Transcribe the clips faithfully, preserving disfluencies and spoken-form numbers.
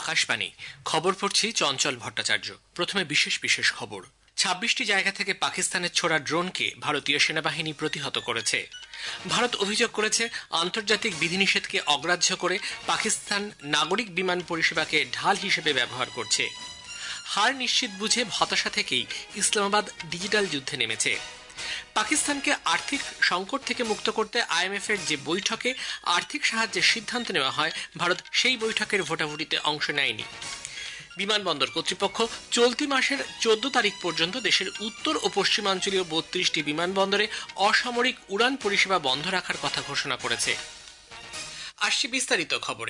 আকাশবাণী খবর পড়ছি চঞ্চল ভট্টাচার্য। প্রথমে বিশেষ বিশেষ খবর। ছাব্বিশটি জায়গা থেকে পাকিস্তানের ছোড়া ড্রোনকে ভারতীয় সেনাবাহিনী প্রতিহত করেছে। ভারত অভিযোগ করেছে আন্তর্জাতিক বিধিনিষেধকে অগ্রাহ্য করে পাকিস্তান নাগরিক বিমান পরিষেবাকে ঢাল হিসেবে ব্যবহার করছে। হার নিশ্চিত বুঝে হতাশা থেকেই ইসলামাবাদ ডিজিটাল যুদ্ধে নেমেছে। পাকিস্তানকে আর্থিক সংকট থেকে মুক্ত করতে আইএমএফ এর যে বৈঠকে আর্থিক সাহায্যের সিদ্ধান্ত নেওয়া হয়, ভারত সেই বৈঠকের ভোটাভুটিতে অংশ নেয়নি। বিমানবন্দর কর্তৃপক্ষ চলতি মাসের চোদ্দ তারিখ পর্যন্ত দেশের উত্তর ও পশ্চিমাঞ্চলীয় বত্রিশটি বিমানবন্দরে অসামরিক উড়ান পরিষেবা বন্ধ রাখার কথা ঘোষণা করেছে। আসছি বিস্তারিত খবরে।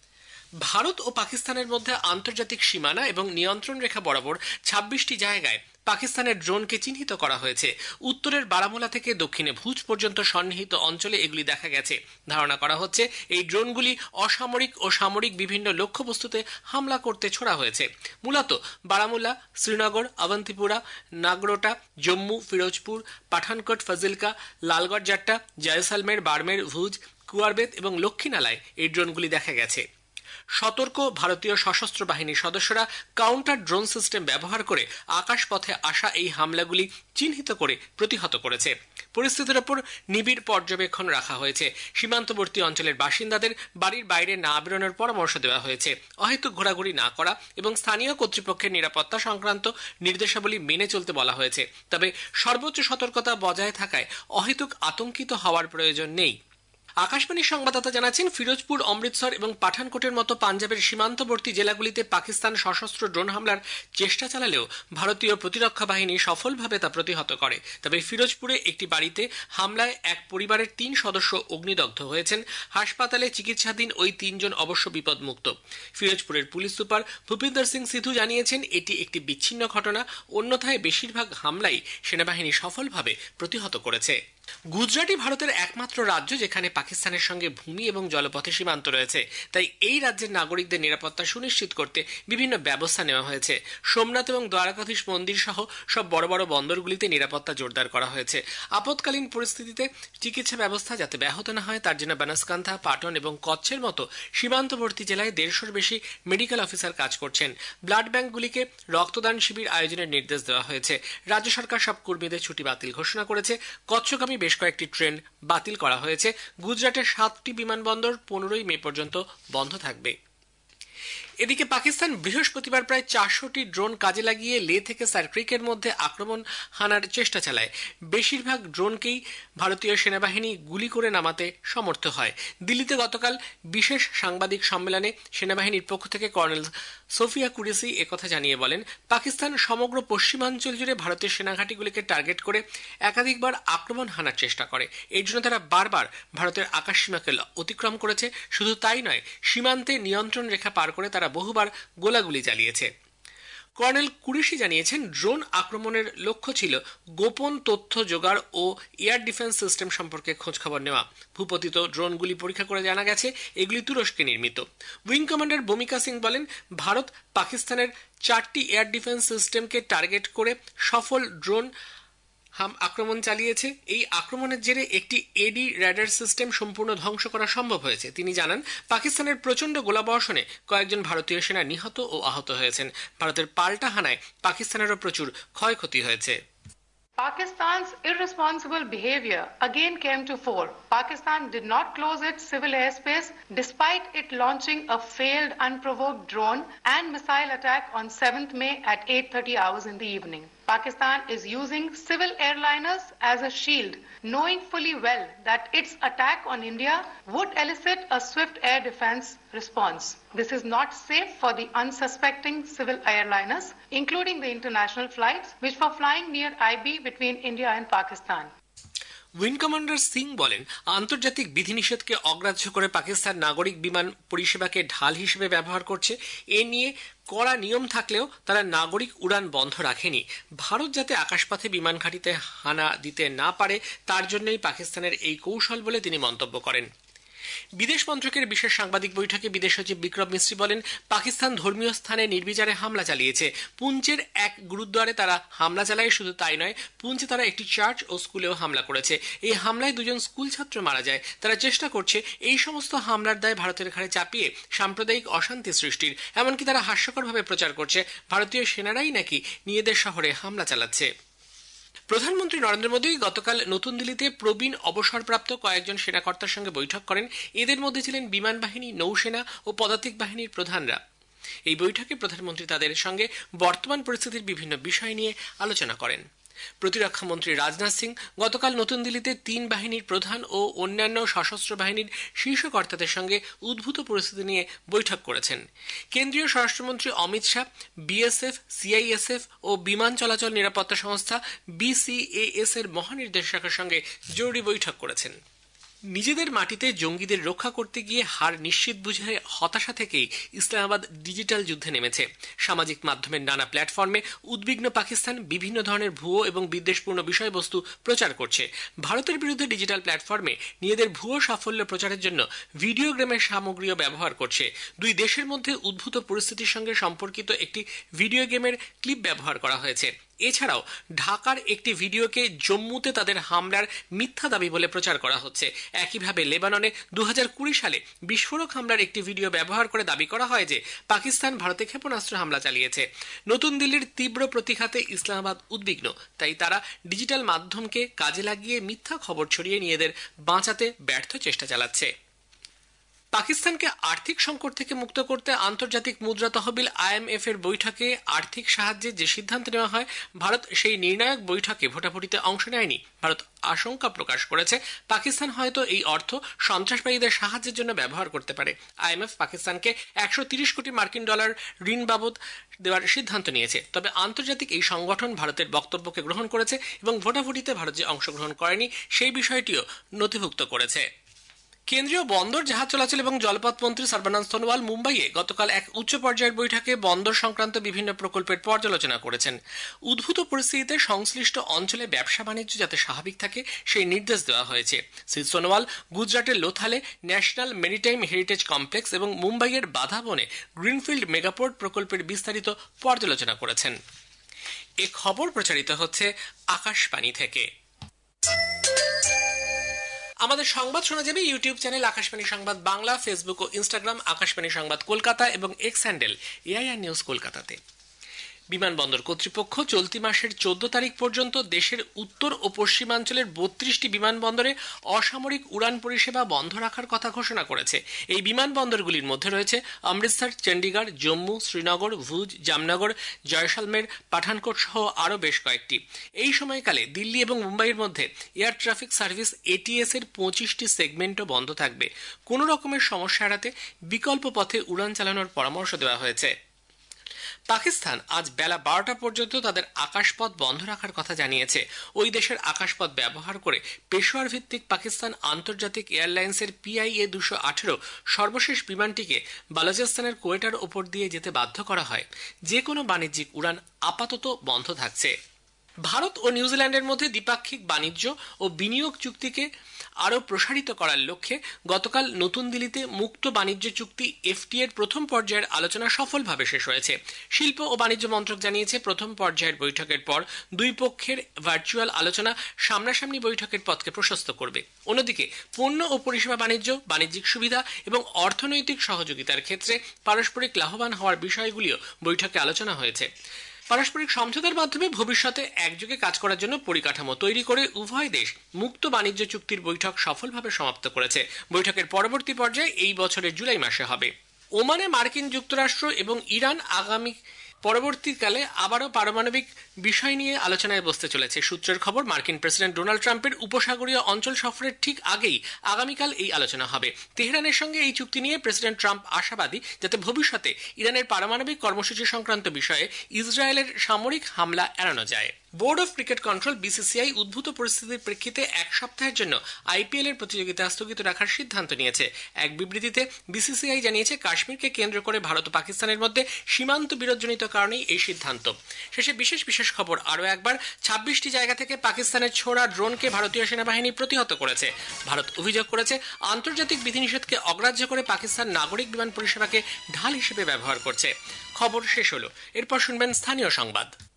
ভারত ও পাকিস্তানের মধ্যে আন্তর্জাতিক সীমানা এবং নিয়ন্ত্রণ রেখা বরাবর ছাব্বিশটি জায়গায় পাকিস্তানের ড্রোনকে চিহ্নিত করা হয়েছে। উত্তরের বারামুলা থেকে দক্ষিণে ভুজ পর্যন্ত সন্নিহিত অঞ্চলে এগুলি দেখা গেছে। ধারণা করা হচ্ছে এই ড্রোনগুলি অসামরিক ও সামরিক বিভিন্ন লক্ষ্যবস্তুতে হামলা করতে ছোড়া হয়েছে। মূলত বারামুলা, শ্রীনগর, অবন্তিপুরা, নাগরোটা, জম্মু, ফিরোজপুর, পাঠানকোট, ফজিলকা, লালগড় জাট্টা, জয়সালমের, বাড়মের, ভুজ, কুয়ারবেত এবং লক্ষ্মীনালায় এই ড্রোনগুলি দেখা গেছে। সতর্ক ভারতীয় সশস্ত্র বাহিনীর সদস্যরা কাউন্টার ড্রোন সিস্টেম ব্যবহার করে আকাশপথে আসা এই হামলাগুলি চিহ্নিত করে প্রতিহত করেছে। পরিস্থিতির ওপর নিবিড় পর্যবেক্ষণ রাখা হয়েছে। সীমান্তবর্তী অঞ্চলের বাসিন্দাদের বাড়ির বাইরে না বেরোনোর পরামর্শ দেওয়া হয়েছে। অহেতুক ঘোরাঘুরি না করা এবং স্থানীয় কর্তৃপক্ষের নিরাপত্তা সংক্রান্ত নির্দেশাবলী মেনে চলতে বলা হয়েছে। তবে সর্বোচ্চ সতর্কতা বজায় থাকায় অহেতুক আতঙ্কিত হওয়ার প্রয়োজন নেই। আকাশবাণীর সংবাদদাতা জানাচ্ছেন, ফিরোজপুর, অমৃতসর এবং পাঠানকোটের মতো পাঞ্জাবের সীমান্তবর্তী জেলাগুলিতে পাকিস্তান সশস্ত্র ড্রোন হামলার চেষ্টা চালালেও ভারতীয় প্রতিরক্ষা বাহিনী সফলভাবে তা প্রতিহত করে। তবে ফিরোজপুরে একটি বাড়িতে হামলায় এক পরিবারের তিন সদস্য অগ্নিদগ্ধ হয়েছেন। হাসপাতালে চিকিৎসাধীন ওই তিনজন অবশ্য বিপদমুক্ত। ফিরোজপুরের পুলিশ সুপার ভূপিন্দর সিং সিধু জানিয়েছেন, এটি একটি বিচ্ছিন্ন ঘটনা। অন্যথায় বেশিরভাগ হামলাই সেনাবাহিনী সফলভাবে প্রতিহত করেছে। গুজরাটই ভারতের একমাত্র রাজ্য যেখানে পাকিস্তানের সঙ্গে ভূমি এবং জলপথে সীমান্ত রয়েছে। তাই এই রাজ্যের নাগরিকদের নিরাপত্তা সুনিশ্চিত করতে বিভিন্ন ব্যবস্থা নেওয়া হয়েছে। সোমনাথ এবং দ্বারকাধীশ মন্দির সহ সব বড় বড় বন্দরগুলিতে নিরাপত্তা জোরদার করা হয়েছে। আপৎকালীন পরিস্থিতিতে চিকিৎসা ব্যবস্থা যাতে ব্যাহত না হয় তার জন্য বানাসকান্থা, পাটন এবং কচ্ছের মতো সীমান্তবর্তী জেলায় দেড়শোর বেশি মেডিকেল অফিসার কাজ করছেন। ব্লাড ব্যাংকগুলিকে রক্তদান শিবির আয়োজনের নির্দেশ দেওয়া হয়েছে। রাজ্য সরকার সব কর্মীদের ছুটি বাতিল ঘোষণা করেছে। কচ্ছগামী বেশ কয়েকটি ট্রেন বাতিল করা হয়েছে। গুজরাটের সাতটি বিমানবন্দর পনেরোই মে পর্যন্ত বন্ধ থাকবে। এদিকে পাকিস্তান বৃহস্পতিবার প্রায় চারশোটি ড্রোন কাজে লাগিয়ে লে থেকে সার্ক্রিকের মধ্যে আক্রমণ হানার চেষ্টা চালায়। বেশিরভাগ ড্রোনকেই ভারতীয় সেনাবাহিনী গুলি করে নামাতে সমর্থ হয়। দিল্লিতে গতকাল বিশেষ সাংবাদিক সম্মেলনে সেনাবাহিনীর পক্ষ থেকে কর্নেল সোফিয়া কুরেশি একথা জানিয়ে বলেন, পাকিস্তান সমগ্র পশ্চিমাঞ্চল জুড়ে ভারতের সেনাঘাঁটিগুলিকে টার্গেট করে একাধিকবার আক্রমণ হানার চেষ্টা করে। এর জন্য তারা বারবার ভারতের আকাশসীমাকে অতিক্রম করেছে। শুধু তাই নয়, সীমান্তে নিয়ন্ত্রণ রেখা পার করে তারা বহুবার গোলাগুলি চালিয়েছে। কর্নেল কুরেশি জানিয়েছেন, ড্রোন আক্রমণের লক্ষ্য ছিল গোপন তথ্য জোগাড় ও এয়ার ডিফেন্স সিস্টেম সম্পর্কে খোঁজখবর নেওয়া। ভূপতিত ড্রোনগুলি পরীক্ষা করে জানা গেছে এগুলি তুরস্কে নির্মিত। উইং কমান্ডার ভূমিকা সিং বলেন, ভারত পাকিস্তানের চারটি এয়ার ডিফেন্স সিস্টেমকে টার্গেট করে সফল ড্রোন হাম আক্রমণ চালিয়েছে। এই আক্রমণের জেরে একটি এডি র্যাডার সিস্টেম সম্পূর্ণ ধ্বংস করা সম্ভব হয়েছে। তিনি জানান, পাকিস্তানের প্রচন্ড গোলাবর্ষণে কয়েকজন ভারতীয় সেনা নিহত ও আহত হয়েছেন। ভারতের পাল্টা হানায় পাকিস্তানেরও প্রচুর ক্ষয়ক্ষতি হয়েছে। Pakistan's irresponsible behavior again came to fore. Pakistan did not close its civil airspace despite it launching a failed unprovoked drone and missile attack on seventh May at eight thirty hours in the evening. Pakistan is using civil airliners as a shield, knowing fully well that its attack on India would elicit a swift air defense response. This is not safe for the unsuspecting civil airliners, including the international flights which were flying near I B between India and Pakistan. Wing commander Singh বলেন, আন্তর্জাতিক বিধিনিষেধকে অগ্রাহ্য করে পাকিস্তান নাগরিক বিমান পরিষেবাকে ঢাল হিসেবে ব্যবহার করছে। এ নিয়ে কড়া নিয়ম থাকলেও তারা নাগরিক উড়ান বন্ধ রাখেনি। ভারত যাতে আকাশপথে বিমান ঘাঁটিতে হানা দিতে না পারে তার জন্যই পাকিস্তানের এই কৌশল বলে তিনি মন্তব্য করেন। বিদেশ মন্ত্রকের বিশেষ সাংবাদিক বৈঠকে বিদেশ সচিব বিক্রম মিস্ত্রি বলেন, পাকিস্তান ধর্মীয় স্থানে নির্বিচারে হামলা চালিয়েছে। পুঞ্চের এক গুরুদ্বারে তারা হামলা চালায়। শুধু তাই নয়, পুঞ্চে তারা একটি চার্চ ও স্কুলেও হামলা করেছে। এই হামলায় দুজন স্কুল ছাত্র মারা যায়। তারা চেষ্টা করছে এই সমস্ত হামলার দায় ভারতের ঘাড়ে চাপিয়ে সাম্প্রদায়িক অশান্তি সৃষ্টির। এমনকি তারা হাস্যকরভাবে প্রচার করছে ভারতীয় সেনারাই নাকি নিজেদের শহরে হামলা চালাচ্ছে। প্রধানমন্ত্রী নরেন্দ্র মোদী গতকাল নতুন দিল্লিতে প্রবীণ অবসরপ্রাপ্ত কয়েকজন সেনাকর্তার সঙ্গে বৈঠক করেন। এদের মধ্যে ছিলেন বিমান বাহিনী, নৌসেনা ও পদাতিক বাহিনীর প্রধানরা। এই বৈঠকে প্রধানমন্ত্রী তাদের সঙ্গে বর্তমান পরিস্থিতির বিভিন্ন বিষয় নিয়ে আলোচনা করেন। প্রতিরক্ষা মন্ত্রী রাজনাথ সিং গতকাল নতুন দিল্লিতে তিন বাহিনীর প্রধান ও অন্যান্য সশস্ত্র বাহিনীর শীর্ষ কর্তাদের সঙ্গে উদ্ভূত পরিস্থিতি নিয়ে বৈঠক করেছেন। কেন্দ্রীয় স্বরাষ্ট্রমন্ত্রী অমিত শাহ বিএসএফ, সিআইএসএফ ও বিমান চলাচল নিরাপত্তা সংস্থা বিসিএএস এর মহানির্দেশকের সঙ্গে জরুরি বৈঠক করেছেন। নিজেদের মাটিতে জঙ্গিদের রক্ষা করতে গিয়ে হার নিশ্চিত বুঝে হতাশা থেকেই ইসলামাবাদ ডিজিটাল যুদ্ধে নেমেছে। সামাজিক মাধ্যমের নানা প্ল্যাটফর্মে উদ্বিগ্ন পাকিস্তান বিভিন্ন ধরনের ভুয়ো এবং বিদ্বেষপূর্ণ বিষয়বস্তু প্রচার করছে। ভারতের বিরুদ্ধে ডিজিটাল প্ল্যাটফর্মে নিজেদের ভুয়ো সাফল্য প্রচারের জন্য ভিডিও গেমের সামগ্রীও ব্যবহার করছে। দুই দেশের মধ্যে উদ্ভূত পরিস্থিতির সঙ্গে সম্পর্কিত একটি ভিডিও গেমের ক্লিপ ব্যবহার করা হয়েছে। এছাড়াও ঢাকার একটি ভিডিওকে জম্মুতে তাদের হামলার মিথ্যা দাবি বলে প্রচার করা হচ্ছে। একইভাবে লেবাননে দু হাজার কুড়ি সালে বিস্ফোরক হামলার একটি ভিডিও ব্যবহার করে দাবি করা হয় যে পাকিস্তান ভারতে ক্ষেপণাস্ত্র হামলা চালিয়েছে। নতুন দিল্লির তীব্র প্রতিঘাতে ইসলামাবাদ উদ্বিগ্ন, তাই তারা ডিজিটাল মাধ্যমকে কাজে লাগিয়ে মিথ্যা খবর ছড়িয়ে নিজেদের বাঁচাতে ব্যর্থ চেষ্টা চালাচ্ছে। পাকিস্তানকে আর্থিক সংকট থেকে মুক্ত করতে আন্তর্জাতিক মুদ্রা তহবিল আইএমএফ এর বৈঠকে আর্থিক সাহায্যের যে সিদ্ধান্ত নেওয়া হয়, ভারত সেই নির্ণায়ক বৈঠকে ভোটাভুটিতে অংশ নেয়নি। ভারত আশঙ্কা প্রকাশ করেছে পাকিস্তান হয়তো এই অর্থ সন্ত্রাসবাদীদের সাহায্যের জন্য ব্যবহার করতে পারে। আইএমএফ পাকিস্তানকে একশো তিরিশ কোটি মার্কিন ডলার ঋণ বাবদ দেওয়ার সিদ্ধান্ত নিয়েছে। তবে আন্তর্জাতিক এই সংগঠন ভারতের বক্তব্যকে গ্রহণ করেছে এবং ভোটাভুটিতে ভারত যে অংশগ্রহণ করেনি সেই বিষয়টিও নথিভুক্ত করেছে। কেন্দ্রীয় বন্দর, জাহাজ চলাচল এবং জলপথ মন্ত্রী সর্বানন্দ সোনোয়াল মুম্বাইয়ে গতকাল এক উচ্চ পর্যায়ের বৈঠকে বন্দর সংক্রান্ত বিভিন্ন প্রকল্পের পর্যালোচনা করেছেন। উদ্ভূত পরিস্থিতিতে সংশ্লিষ্ট অঞ্চলে ব্যবসা বাণিজ্য যাতে স্বাভাবিক থাকে সেই নির্দেশ দেওয়া হয়েছে। শ্রী সোনোয়াল গুজরাটের লোথালে ন্যাশনাল মেরিটাইম হেরিটেজ কমপ্লেক্স এবং মুম্বাইয়ের বাধাবনে গ্রিনফিল্ড মেগাপোর্ট প্রকল্পের বিস্তারিত পর্যালোচনা করেছেন। এ খবর প্রচারিত হচ্ছে আকাশবাণী থেকে। আমাদের সংবাদ শোনা যাবে ইউটিউব চ্যানেল আকাশবাণী সংবাদ বাংলা, ফেসবুক ও ইনস্টাগ্রাম আকাশবাণী সংবাদ কলকাতা এবং এক্স হ্যান্ডেল এআইআর নিউজ কলকাতাতে। বিমানবন্দর কর্তৃপক্ষ চলতি মাসের চোদ্দ তারিখ পর্যন্ত দেশের উত্তর ও পশ্চিমাঞ্চলের বত্রিশটি বিমানবন্দরে অসামরিক উড়ান পরিষেবা বন্ধ রাখার কথা ঘোষণা করেছে। এই বিমানবন্দরগুলির মধ্যে রয়েছে অমৃতসর, চণ্ডীগড়, জম্মু, শ্রীনগর, ভুজ, জামনগর, জয়সালমের, পাঠানকোট সহ আরও বেশ কয়েকটি। এই সময়কালে দিল্লি এবং মুম্বাইয়ের মধ্যে এয়ার ট্রাফিক সার্ভিস এটিএস এর পঁচিশটি সেগমেন্টও বন্ধ থাকবে। কোনো রকমের সমস্যা এড়াতে বিকল্প পথে উড়ান চালানোর পরামর্শ দেওয়া হয়েছে। পাকিস্তান আজ বেলা বারোটা পর্যন্ত তাদের আকাশপথ বন্ধ রাখার কথা জানিয়েছে। ওই দেশের আকাশপথ ব্যবহার করে পেশোয়ার ভিত্তিক পাকিস্তান আন্তর্জাতিক এয়ারলাইন্সের পিআইএ দুশো আঠেরো সর্বশেষ বিমানটিকে বালুচিস্তানের কোয়েটার ওপর দিয়ে যেতে বাধ্য করা হয়। যে কোনো বাণিজ্যিক উড়ান আপাতত বন্ধ থাকছে। ভারত ও নিউজিল্যান্ডের মধ্যে দ্বিপাক্ষিক বাণিজ্য ও বিনিয়োগ চুক্তিকে আরও প্রসারিত করার লক্ষ্যে গতকাল নতুন দিল্লিতে মুক্ত বাণিজ্য চুক্তি এফটি এর প্রথম পর্যায়ের আলোচনা সফলভাবে শেষ হয়েছে। শিল্প ও বাণিজ্য মন্ত্রক জানিয়েছে, প্রথম পর্যায়ের বৈঠকের পর দুই পক্ষের ভার্চুয়াল আলোচনা সামনাসামনি বৈঠকের পথকে প্রশস্ত করবে। অন্যদিকে পণ্য ও পরিষেবা বাণিজ্য, বাণিজ্যিক সুবিধা এবং অর্থনৈতিক সহযোগিতার ক্ষেত্রে পারস্পরিক লাভবান হওয়ার বিষয়গুলিও বৈঠকে আলোচনা হয়েছে। পারস্পরিক সমঝোতার মাধ্যমে ভবিষ্যতে একযোগে কাজ করার জন্য পরিকাঠামো তৈরি করে উভয় দেশ মুক্ত বাণিজ্য চুক্তির বৈঠক সফলভাবে সমাপ্ত করেছে। বৈঠকের পরবর্তী পর্যায়ে এই বছরের জুলাই মাসে হবে। ওমানে মার্কিন যুক্তরাষ্ট্র এবং ইরান আগামী পরবর্তীকালে আবারও পারমাণবিক বিষয় নিয়ে আলোচনায় বসতে চলেছে। সূত্রের খবর, মার্কিন প্রেসিডেন্ট ডোনাল্ড ট্রাম্পের উপসাগরীয় অঞ্চল সফরের ঠিক আগেই আগামীকাল এই আলোচনা হবে। তেহরানের সঙ্গে এই চুক্তি নিয়ে প্রেসিডেন্ট ট্রাম্প আশাবাদী যাতে ভবিষ্যতে ইরানের পারমাণবিক কর্মসূচি সংক্রান্ত বিষয়ে ইসরায়েলের সামরিক হামলা এড়ানো যায়। Board of cricket control BCCI উদ্ভূত পরিস্থিতির প্রেক্ষিতে এক সপ্তাহের জন্য আইপিএল এর প্রতিযোগিতা স্থগিত রাখার সিদ্ধান্ত নিয়েছে। এক বিবৃতিতে বিসিসিআই জানিয়েছে, কাশ্মীরকে কেন্দ্র করে ভারত ও পাকিস্তানের মধ্যে সীমান্ত বিরোধজনিত কারণেই এই সিদ্ধান্ত। শেষে বিশেষ বিশেষ খবর আরও একবার। ছাব্বিশটি জায়গা থেকে পাকিস্তানের ছোড়া ড্রোনকে ভারতীয় সেনাবাহিনী প্রতিহত করেছে। ভারত অভিযোগ করেছে, আন্তর্জাতিক বিধিনিষেধকে অগ্রাহ্য করে পাকিস্তান নাগরিক বিমান পরিষেবাকে ঢাল হিসেবে ব্যবহার করছে। খবর শেষ হলো, এরপর শুনবেন স্থানীয় সংবাদ।